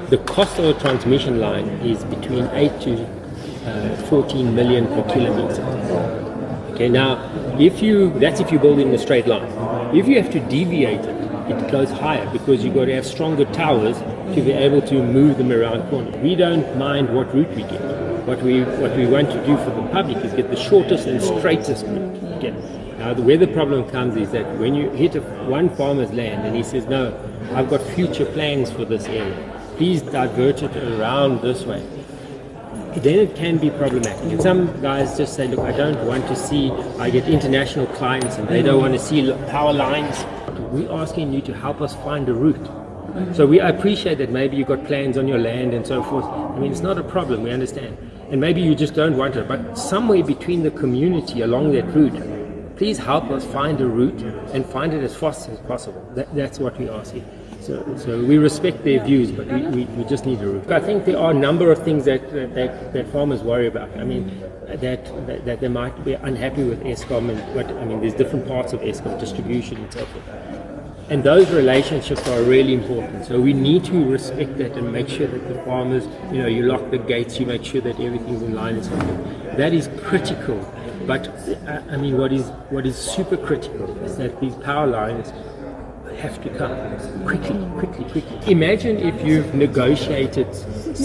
The cost of a transmission line is between 8 to 14 million per kilometer. Okay, now that's if you build it in a straight line. If you have to deviate it, it goes higher because you've got to have stronger towers to be able to move them around corners. We don't mind what route we get. What we want to do for the public is get the shortest and straightest route. Okay. Now where the problem comes is that when you hit one farmer's land and he says, no, I've got future plans for this area, please divert it around this way, then it can be problematic. And some guys just say, look, I don't want to see, I get international clients and they don't want to see power lines. We're asking you to help us find a route. So I appreciate that maybe you've got plans on your land and so forth. I mean, it's not a problem, we understand. And maybe you just don't want it, but somewhere between the community along that route, please help us find a route and find it as fast as possible. That's what we're asking. So we respect their views, but we just need a route. I think there are a number of things that farmers worry about. I mean, that they might be unhappy with Eskom, and there's different parts of Eskom, distribution and so forth. And those relationships are really important. So we need to respect that and make sure that the farmers, you lock the gates, you make sure that everything's in line and so forth. That is critical. But I mean, what is super critical is that these power lines have to come quickly. Imagine if you've negotiated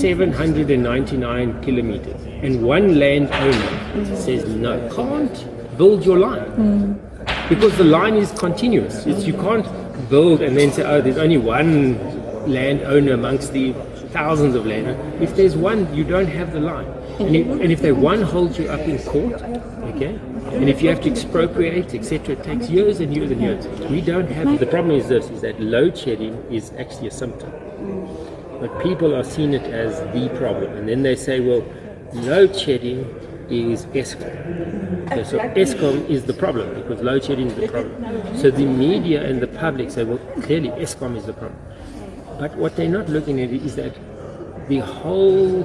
799 kilometers and one landowner says, no, can't build your line. Because the line is continuous. You can't build and then say, oh, there's only one landowner amongst the thousands of landowners. If there's one, you don't have the line. And if they hold you up in court, okay, and if you have to expropriate, etc., it takes years and years and years. We don't have, the problem is that load shedding is actually a symptom. But people are seeing it as the problem. And then they say, well, load shedding is Eskom. Okay, so Eskom is the problem because load shedding is the problem. So the media and the public say, well, clearly Eskom is the problem. But what they're not looking at is that the whole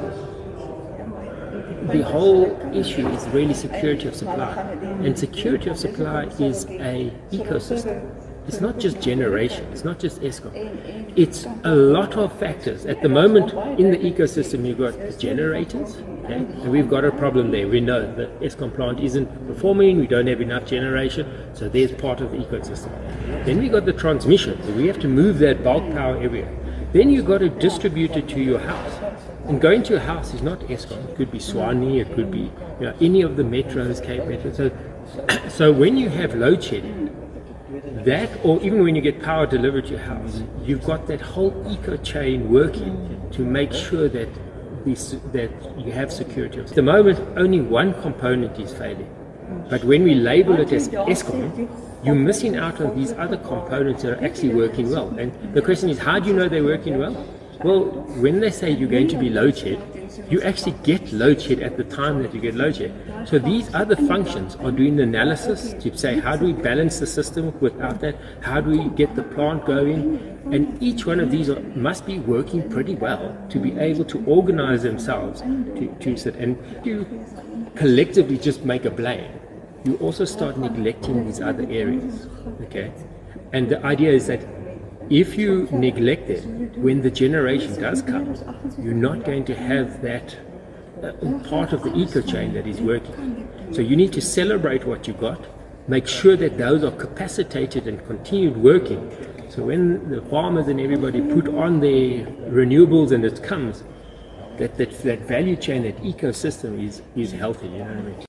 issue is really security of supply. And security of supply is an ecosystem. It's not just generation, it's not just Eskom. It's a lot of factors. At the moment, in the ecosystem, you've got generators, okay? And we've got a problem there. We know the Eskom plant isn't performing, we don't have enough generation, so there's part of the ecosystem. Then we've got the transmission, so we have to move that bulk power everywhere. Then you've got to distribute it to your house. And going to your house is not Eskom. It could be Swanee, it could be any of the metros, Cape Metro. So when you have load shedding, that, or even when you get power delivered to your house, you've got that whole eco chain working to make sure that you have security. At the moment, only one component is failing. But when we label it as Eskom, you're missing out on these other components that are actually working well. And the question is, how do you know they're working well? Well, when they say you're going to be load shed, you actually get load shed at the time that you get load shed. So these other functions are doing the analysis to say, how do we balance the system without that? How do we get the plant going? And each one of these must be working pretty well to be able to organize themselves to sit. And you collectively just make a blame, you also start neglecting these other areas. Okay? And the idea is that if you neglect it, when the generation does come, you're not going to have that part of the eco chain that is working. So you need to celebrate what you got, make sure that those are capacitated and continued working. So when the farmers and everybody put on their renewables and it comes, that value chain, that ecosystem is healthy. You know what I mean?